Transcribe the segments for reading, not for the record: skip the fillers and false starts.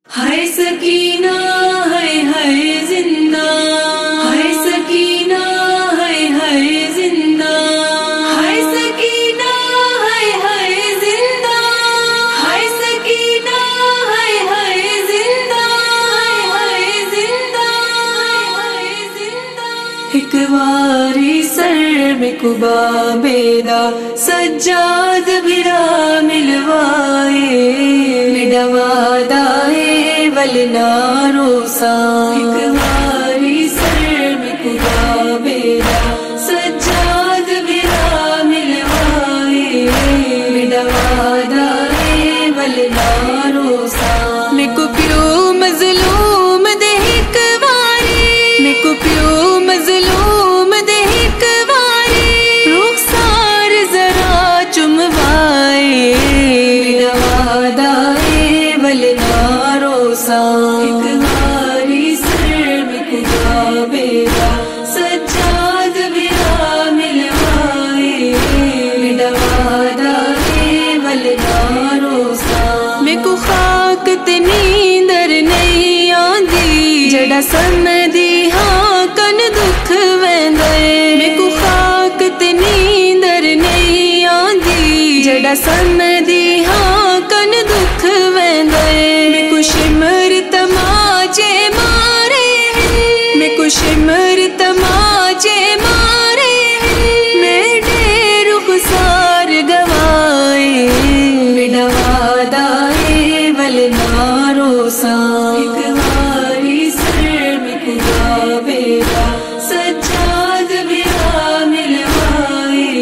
हाय सकीना हाय हाय जिंदा, हाय सकीना हाय हाय जिंदा, हाय सकीना हाय हाय जिंदा, हाय सकीना हाय हाय जिंदा, हाय हाय जिंदा, हाय हाय जिंदा। एक वारी सर में कुबा बेदा सज्जाद बिरा मिलवाए, मिडवादाए वलना रोसा। एक वारी सर में कुबा बेदा सज्जाद बिरा मिलवाए, मिडवादाए वलना रोसा। मेको प्यो मजलूम दे एक वारी, मेको प्यो मजलूम दे एक वारी, रुखसार जरा चुमवाए, मिडवादाए वलना रोसा। एक वारी सर में कुबा बेदा सज्जाद बिरा मिलवाए, मिडवादाए वलना रोसा। मेको खाक ते नींदर नहीं आंदी, जड़ा समदी हाँ कन दुख वेंदे। मेको खाक ते नींदर नहीं आंदी, जड़ा समदी हाँ कन दुख वेंदे। मेको शिमर तमाचे मारे हैं, मेको शिमर तमाचे मारे हैं, मेरे रुखसार गवाए, मिडवादाए वलना रोसा। एक वारी सर में कुबा बेदा सज्जाद बिरा मिलवाए,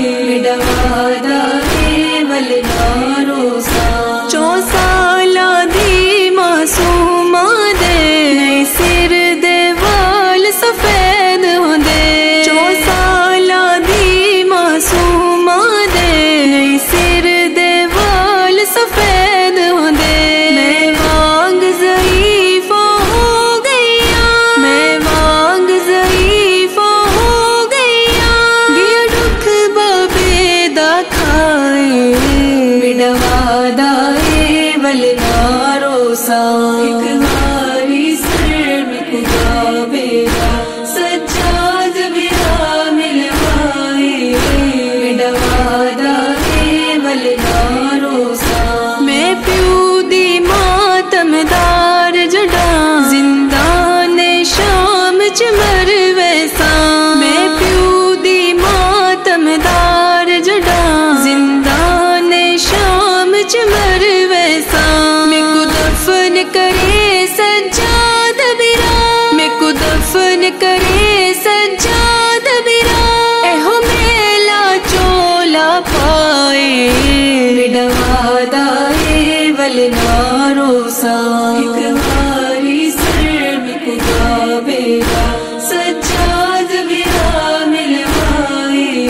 मिडवादाए वलना रोसा। 4 साला दी मासूमा दे नई सिर दे वाल सफेद होंदे। 4 साला दी मासूमा दे नई सिर दे वाल सफेद होंदे। मैं वांग ज़ईफ़ा हो गईया, मैं वांग ज़ईफ़ा हो गईया, गिया दुख बबेदा खाए, मिडवादाए वलना रोसा। एक वारी सर में कुबा बेदा सज्जाद बिरा मिलवाए, मिडवादाए वलना रोसा। मैं प्यू दी मातमदार जड़ा जिंदाने शाम च मर वैसा। मैं प्यू दी मातमदार जड़ा जिंदाने शाम च मर वैसा। मेको दफन करे सज्जाद बिरा, मेको दफन करे सज्जाद बिरा, एहो मेला चोला पाए, मिडवादाए वलना रोसा। एक वारी सर में कुबा बेदा सज्जाद बिरा मिलवाए,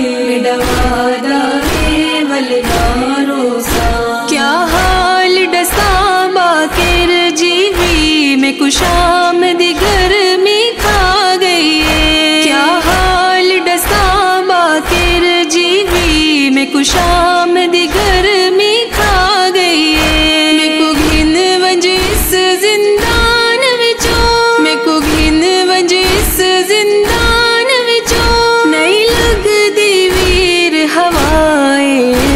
मिडवादाए वलना रोसा। क्या हाल डसा बाकिर जीवी, मेको शाम दी गर्मी खा गई है। क्या हाल डसा बाकिर जीवी, मेको शाम दी गर्मी खा गई है। मेको घिन वंज इस जिंदान विचों, मेको घिन वंज इस जिंदान विचों, नहीं लगदी वीर हवाए,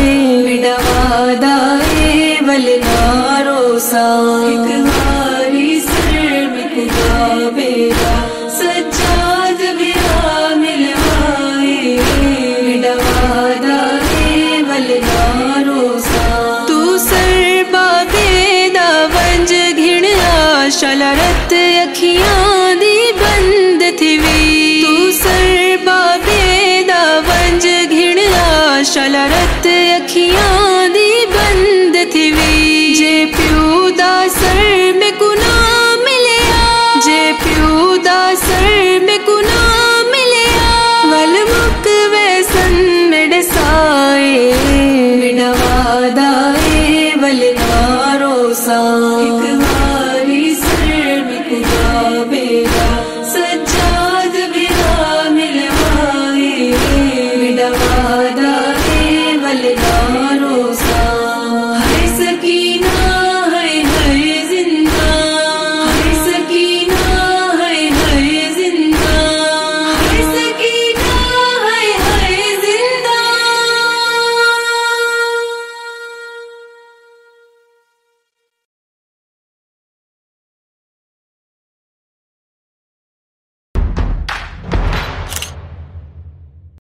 मिडवादाए वलना रोसा। एक वारी सर में कुबा बेदा सज्जाद बिरा मिलवाए, मिडवादाए वलना रोसा। तू सर बाबेदा वंज घिण आशा रत अखियां दी बंद थी। तू सर बाबेदा वंज घिण आशा रत अखियां दी बंद थी। जे प्यू दा सर में गुना मिलया, जे प्यू दा सर में